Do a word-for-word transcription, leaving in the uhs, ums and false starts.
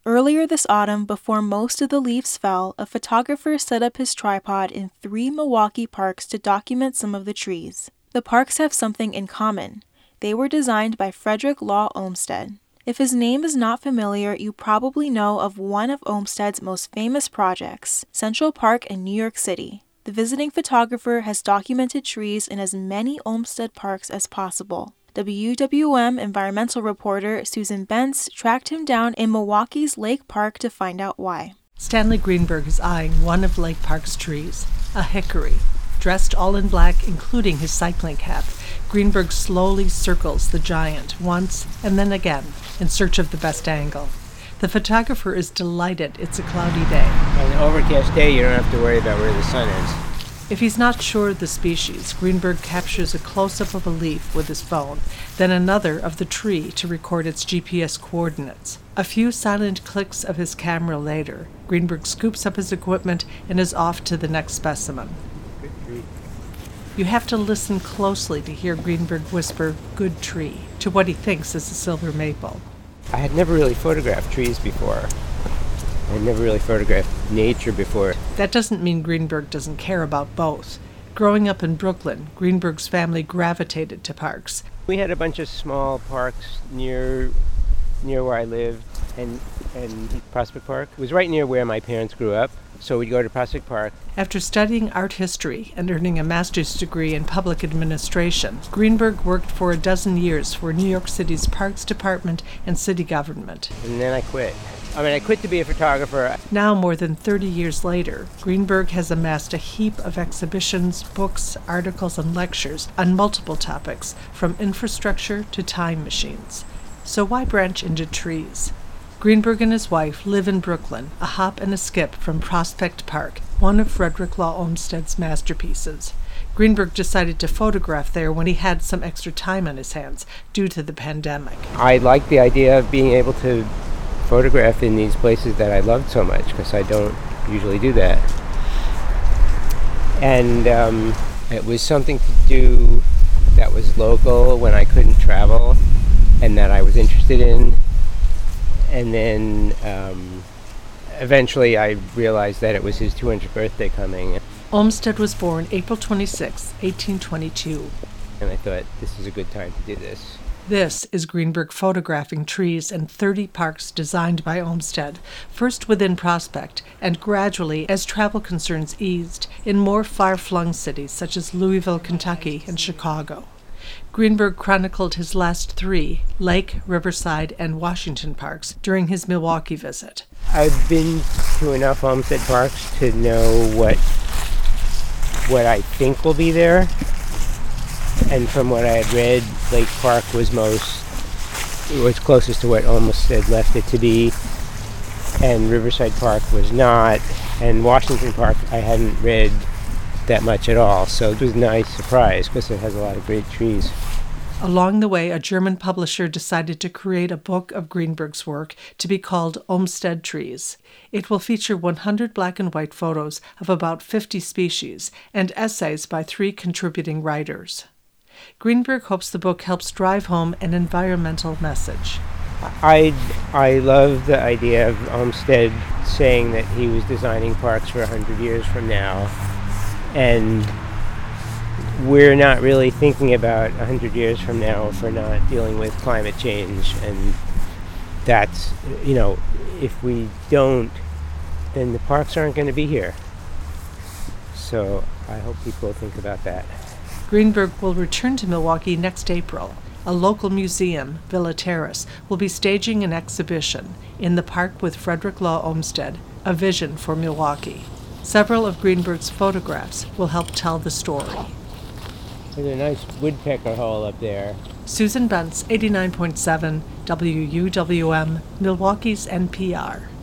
Earlier this autumn, before most of the leaves fell, a photographer set up his tripod in three Milwaukee parks to document some of the trees. The parks have something in common. They were designed by Frederick Law Olmsted. If his name is not familiar, you probably know of one of Olmsted's most famous projects, Central Park in New York City. The visiting photographer has documented trees in as many Olmsted parks as possible. W W M environmental reporter Susan Bentz tracked him down in Milwaukee's Lake Park to find out why. Stanley Greenberg is eyeing one of Lake Park's trees, a hickory. Dressed all in black, including his cycling cap, Greenberg slowly circles the giant once and then again in search of the best angle. The photographer is delighted it's a cloudy day. On an overcast day, you don't have to worry about where the sun is. If he's not sure of the species, Greenberg captures a close-up of a leaf with his phone, then another of the tree to record its G P S coordinates. A few silent clicks of his camera later, Greenberg scoops up his equipment and is off to the next specimen. Good tree. You have to listen closely to hear Greenberg whisper, "good tree," to what he thinks is a silver maple. I had never really photographed trees before. I had never really photographed nature before. That doesn't mean Greenberg doesn't care about both. Growing up in Brooklyn, Greenberg's family gravitated to parks. We had a bunch of small parks near near where I lived, and, and Prospect Park. It was right near where my parents grew up, so we'd go to Prospect Park. After studying art history and earning a master's degree in public administration, Greenberg worked for a dozen years for New York City's Parks Department and city government. And then I quit. I mean, I quit to be a photographer. Now, more than thirty years later, Greenberg has amassed a heap of exhibitions, books, articles, and lectures on multiple topics, from infrastructure to time machines. So why branch into trees? Greenberg and his wife live in Brooklyn, a hop and a skip from Prospect Park, one of Frederick Law Olmsted's masterpieces. Greenberg decided to photograph there when he had some extra time on his hands due to the pandemic. I like the idea of being able to photograph in these places that I loved so much, because I don't usually do that. And um, it was something to do that was local when I couldn't travel and that I was interested in. And then um, eventually I realized that it was his two hundredth birthday coming. Olmsted was born April twenty-sixth, eighteen twenty-two. And I thought, this is a good time to do this. This is Greenberg photographing trees in thirty parks designed by Olmsted, first within Prospect, and gradually, as travel concerns eased, in more far-flung cities such as Louisville, Kentucky, and Chicago. Greenberg chronicled his last three, Lake, Riverside, and Washington parks, during his Milwaukee visit. I've been to enough Olmsted parks to know what what I think will be there. And from what I had read, Lake Park was most, it was closest to what Olmsted left it to be, and Riverside Park was not, and Washington Park I hadn't read that much at all, so it was a nice surprise because it has a lot of great trees. Along the way, a German publisher decided to create a book of Greenberg's work to be called Olmsted Trees. It will feature one hundred black and white photos of about fifty species and essays by three contributing writers. Greenberg hopes the book helps drive home an environmental message. I, I love the idea of Olmsted saying that he was designing parks for one hundred years from now, and we're not really thinking about one hundred years from now if we're not dealing with climate change, and that's, you know, if we don't, then the parks aren't going to be here. So I hope people think about that. Greenberg will return to Milwaukee next April. A local museum, Villa Terrace, will be staging an exhibition in the park with Frederick Law Olmsted, A Vision for Milwaukee. Several of Greenberg's photographs will help tell the story. There's a nice woodpecker hole up there. Susan Bentz, eighty-nine point seven W U W M, Milwaukee's N P R.